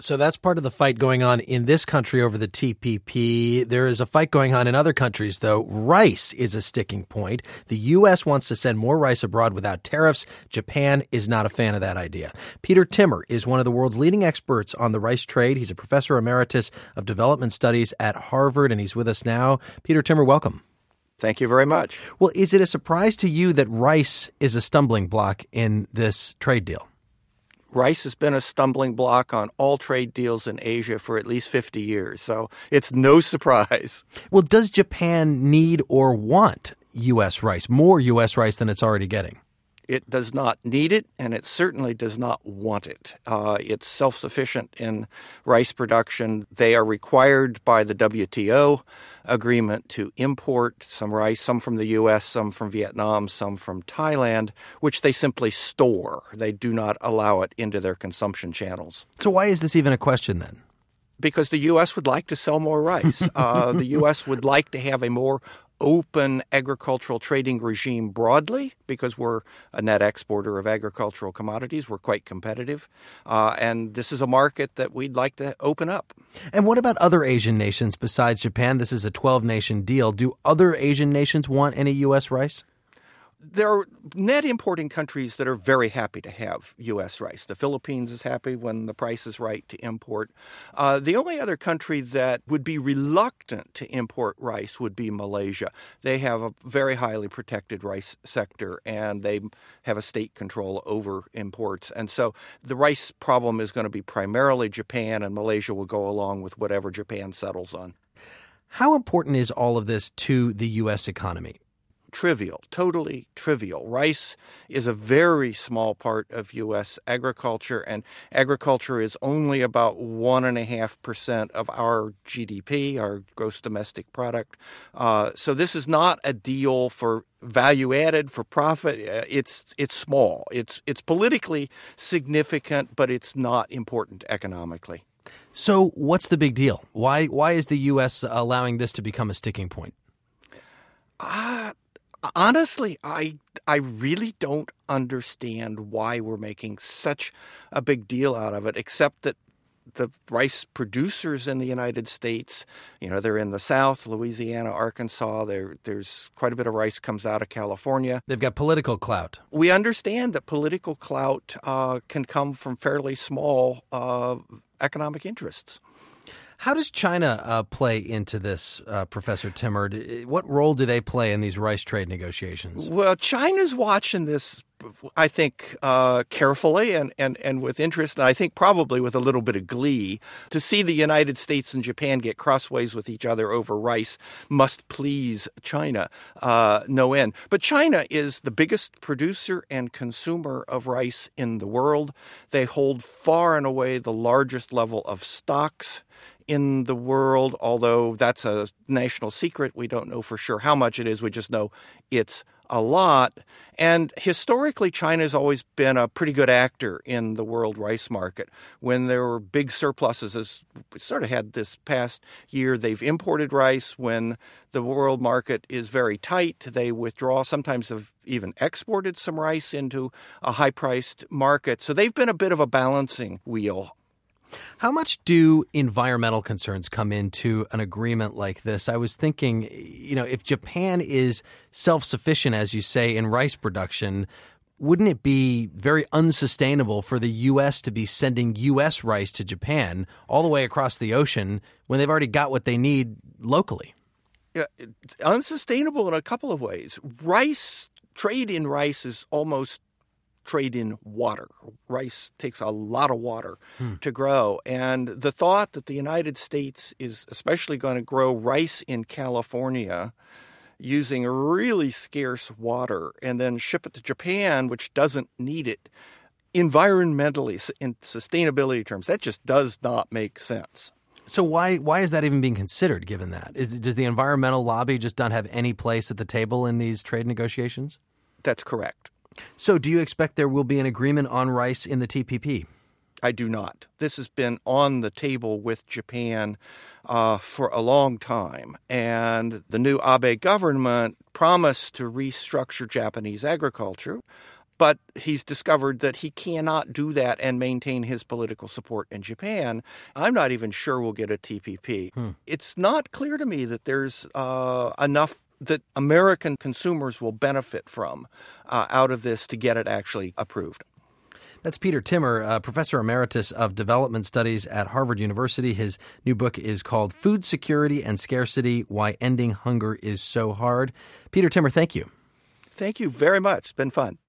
So that's part of the fight going on in this country over the TPP. There is a fight going on in other countries, though. Rice is a sticking point. The U.S. wants to send more rice abroad without tariffs. Japan is not a fan of that idea. Peter Timmer is one of the world's leading experts on the rice trade. He's a professor emeritus of development studies at Harvard, and he's with us now. Peter Timmer, welcome. Thank you very much. Well, is it a surprise to you that rice is a stumbling block in this trade deal? Rice has been a stumbling block on all trade deals in Asia for at least 50 years, so it's no surprise. Well, does Japan need or want U.S. rice, more U.S. rice than it's already getting? It does not need it, and it certainly does not want it. It's self-sufficient in rice production. They are required by the WTO agreement to import some rice, some from the U.S., some from Vietnam, some from Thailand, which they simply store. They do not allow it into their consumption channels. So why is this even a question then? Because the U.S. would like to sell more rice. The U.S. would like to have a more open agricultural trading regime broadly, because we're a net exporter of agricultural commodities. We're quite competitive. And this is a market that we'd like to open up. And what about other Asian nations besides Japan? This is a 12-nation deal. Do other Asian nations want any U.S. rice? There are net importing countries that are very happy to have U.S. rice. The Philippines is happy when the price is right to import. The only other country that would be reluctant to import rice would be Malaysia. They have a very highly protected rice sector, and they have a state control over imports. And so the rice problem is going to be primarily Japan, and Malaysia will go along with whatever Japan settles on. How important is all of this to the U.S. economy? Trivial, totally trivial. Rice is a very small part of U.S. agriculture, and agriculture is only about 1.5% of our GDP, our gross domestic product. So this is not a deal for value added, for profit. It's small. It's politically significant, but it's not important economically. So what's the big deal? Why is the U.S. allowing this to become a sticking point? Honestly, I really don't understand why we're making such a big deal out of it, except that the rice producers in the United States, they're in the South, Louisiana, Arkansas. There's quite a bit of rice comes out of California. They've got political clout. We understand that political clout can come from fairly small economic interests. How does China play into this, Professor Timmer? What role do they play in these rice trade negotiations? Well, China's watching this, I think, carefully and with interest, and I think probably with a little bit of glee. To see the United States and Japan get crossways with each other over rice must please China no end. But China is the biggest producer and consumer of rice in the world. They hold far and away the largest level of stocks in the world, although that's a national secret. We don't know for sure how much it is. We just know it's a lot. And historically, China's always been a pretty good actor in the world rice market. When there were big surpluses, as we sort of had this past year, they've imported rice. When the world market is very tight, they withdraw. Sometimes have even exported some rice into a high-priced market. So they've been a bit of a balancing wheel. How much do environmental concerns come into an agreement like this? I was thinking, if Japan is self-sufficient, as you say, in rice production, wouldn't it be very unsustainable for the U.S. to be sending U.S. rice to Japan all the way across the ocean when they've already got what they need locally? Yeah, it's unsustainable in a couple of ways. Trade in rice is almost trade in water. Rice takes a lot of water to grow. And the thought that the United States is especially going to grow rice in California using really scarce water and then ship it to Japan, which doesn't need it, environmentally, in sustainability terms, that just does not make sense. So why is that even being considered, given that? Does the environmental lobby just not have any place at the table in these trade negotiations? That's correct. So do you expect there will be an agreement on rice in the TPP? I do not. This has been on the table with Japan for a long time. And the new Abe government promised to restructure Japanese agriculture But he's discovered that he cannot do that and maintain his political support in Japan. I'm not even sure we'll get a TPP. It's not clear to me that there's enough that American consumers will benefit from out of this to get it actually approved. That's Peter Timmer, Professor Emeritus of Development Studies at Harvard University. His new book is called Food Security and Scarcity, Why Ending Hunger is So Hard. Peter Timmer, thank you. Thank you very much. It's been fun.